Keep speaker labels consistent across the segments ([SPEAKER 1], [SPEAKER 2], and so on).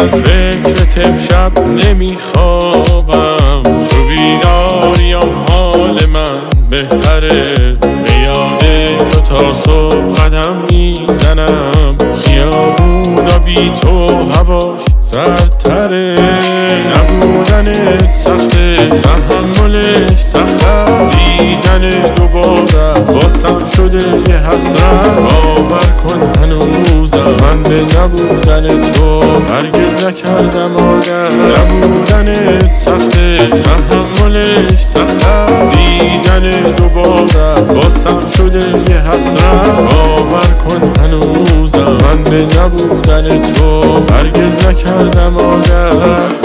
[SPEAKER 1] از فکرت امشب نمیخوابم، تو بیداریم حال من بهتره، به یاد تو تا صبح قدم میزنم، خیابونا بی تو هواش سردتره، نبودنت سخته تحملش سختم، دیدن دوباره باسم شده یه حسرت، باور کن هنوزم من به نبودن تو هرگز نکردم عادت، نبودنت سخته تحملش سختم، دیدن دوباره باسم شده یه حسرت، باور کن هنوزم من به نبودن تو هرگز نکردم عادت.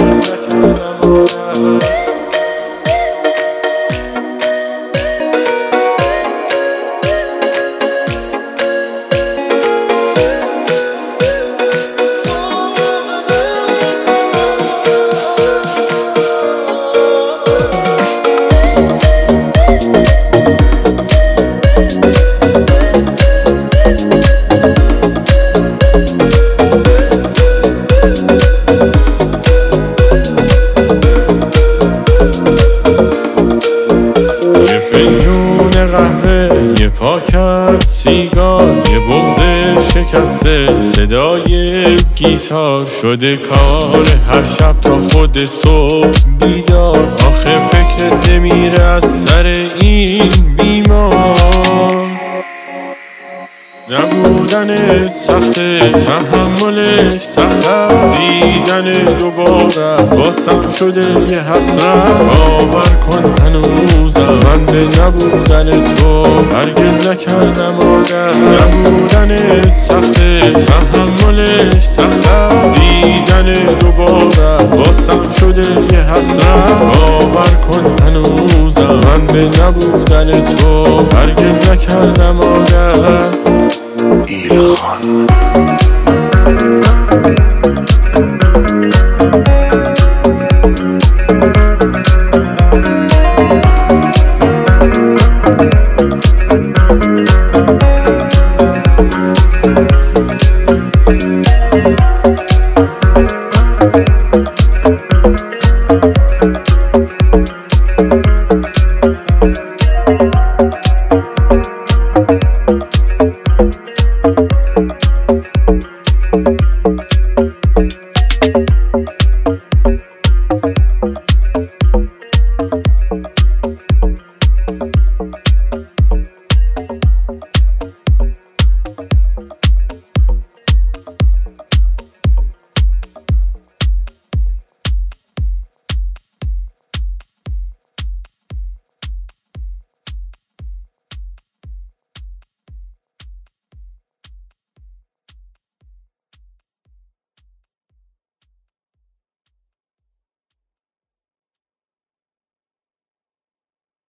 [SPEAKER 1] یه پاکت سیگار، یه بغض شکسته، صدای گیتار شده کار هر شب تا خود صبح بیدار، آخه فکرت نمیره از سر این بیمار، نبودنت سخته تحملش سختم، دیدن دوباره باسم شده یه حسرت، باور کن هنوزم من به نبودن تو هرگز نکردم عادت، نبودنت سخته تحملش سختم، دیدن دوباره باسم شده یه حسرت، باور کن هنوزم من به نبودن تو هرگز نکردم عادت. ایلخان